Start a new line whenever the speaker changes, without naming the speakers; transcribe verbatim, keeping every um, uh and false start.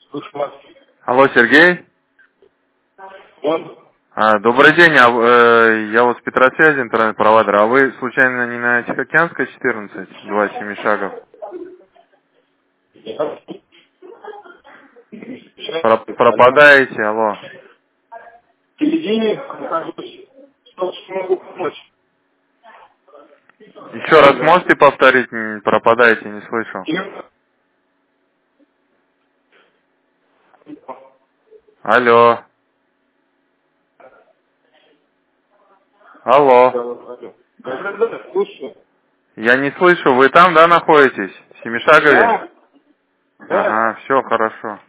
Слушаю вас.
Алло, Сергей.
Он?
А, добрый день, а, э, я вот с Петросвязи, интернет-провайдер. А вы случайно не на Тихоокеанской четырнадцать, два семи шагов?
Я.
Про-
Алло.
пропадаете, алло.
В середине нахожусь. Что ж могу помочь?
Еще раз можете повторить, М, пропадаете, не слышал.
Чем?
Алло. Алло.
Алло. Да-да-да, слушаю.
Я не слышу, вы там, да, находитесь? В Семишагове?
Да? Да.
Ага, все, хорошо.